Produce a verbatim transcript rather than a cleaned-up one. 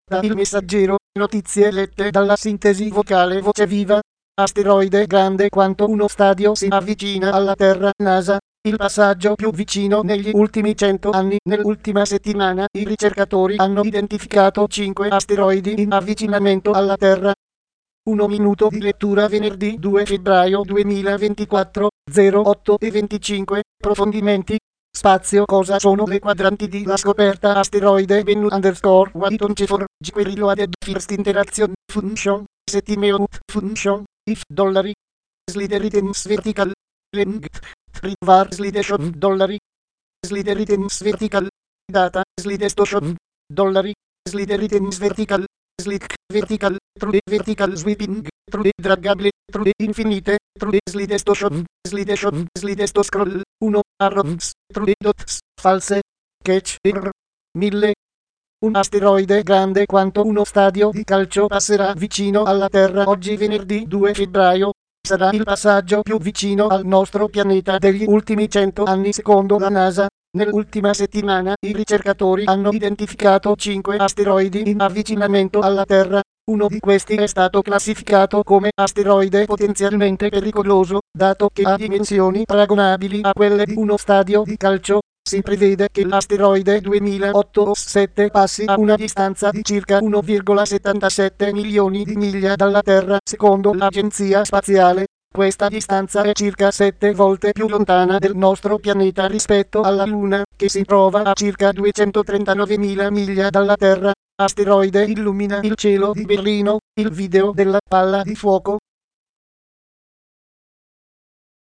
Da Il Messaggero, notizie lette dalla sintesi vocale Voce Viva. Asteroide grande quanto uno stadio si avvicina alla Terra. NASA. Il passaggio più vicino negli ultimi cento anni. Nell'ultima settimana i ricercatori hanno identificato cinque asteroidi in avvicinamento alla Terra. Un minuto di lettura venerdì due febbraio duemilaventiquattro, zero otto e venticinque. Approfondimenti. Spazio. Cosa sono le quadranti di la scoperta? Asteroide Bennu underscore Waitoncefor Gquerillo added first interaction function settimeout function if dollari slide items vertical length three var slide shot dollari slide items vertical data slide sto shot dollari slide items vertical slick vertical true vertical sweeping true draggable true infinite true slide sto shot slide shot slide sto scroll uno arrows true dots false catch error mille. Un asteroide grande quanto uno stadio di calcio passerà vicino alla Terra oggi venerdì due febbraio. Sarà il passaggio più vicino al nostro pianeta degli ultimi cento anni secondo la NASA. Nell'ultima settimana i ricercatori hanno identificato cinque asteroidi in avvicinamento alla Terra. Uno di questi è stato classificato come asteroide potenzialmente pericoloso, dato che ha dimensioni paragonabili a quelle di uno stadio di calcio. Si prevede che l'asteroide duemilaottosette passi a una distanza di circa uno virgola settantasette milioni di miglia dalla Terra, secondo l'Agenzia Spaziale. Questa distanza è circa sette volte più lontana del nostro pianeta rispetto alla Luna, che si trova a circa duecentotrentanove mila dalla Terra. Asteroide illumina il cielo di Berlino. Il video della palla di fuoco